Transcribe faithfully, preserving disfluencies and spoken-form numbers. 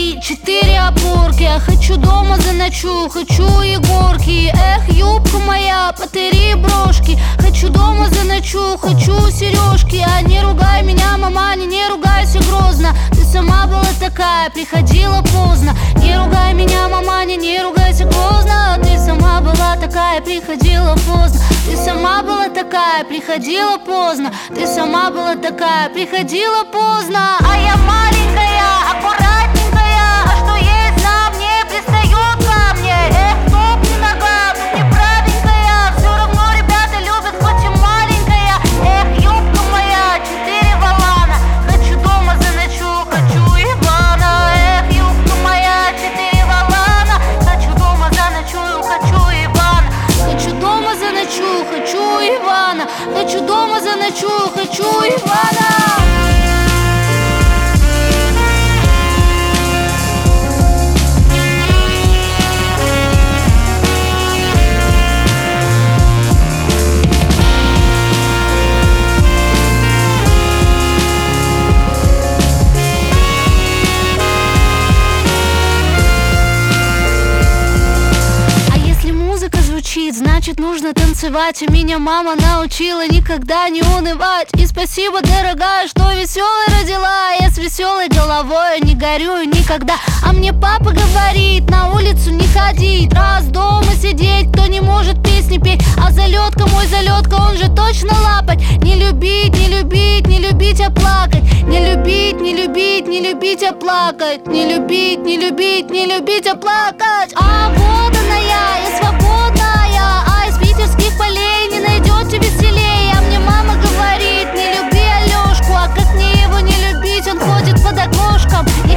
три, четыре опорки. Я хочу дома заночую, хочу Егорки. Эх, юбка моя, потыри брошки. Хочу дома заночую, хочу сережки. А не ругай меня, маманя, не ругайся грозно. Ты сама была такая, приходила поздно. Не ругай меня, маманя, не ругайся грозно. Ты сама была такая, приходила поздно. Ты сама была такая, приходила поздно. Ты сама была такая, приходила поздно. А я маленькая, аккуратненькая. А что есть на мне, пристает ко мне. Эх, стоп, не нога, будь неправенькая. Все равно ребята любят, хоть и маленькая. Эх, юбка моя, четыре волана. Хочу дома заночую, хочу Ивана. Эх, юбка моя, четыре волана. Хочу дома заночую, хочу Ивана. Хочу дома заночую, хочу Ивана. Хочу дома заночую, хочу Ивана. Значит, нужно танцевать. И меня мама научила никогда не унывать. И спасибо, дорогая, что веселой родила. Я с веселой головой не горюю никогда. А мне папа говорит, на улицу не ходить, раз дома сидеть, кто не может песни петь. А залетка, мой залетка, он же точно лапать. Не любить, не любить, не любить, а плакать. Не любить, не любить, не любить, а плакать. Не любить, не любить, не любить, а плакать. А вот она я, я свободная. А из питерских полей не найдете веселее. А мне мама говорит, не люби Алешку. А как мне его не любить, он ходит под окошком.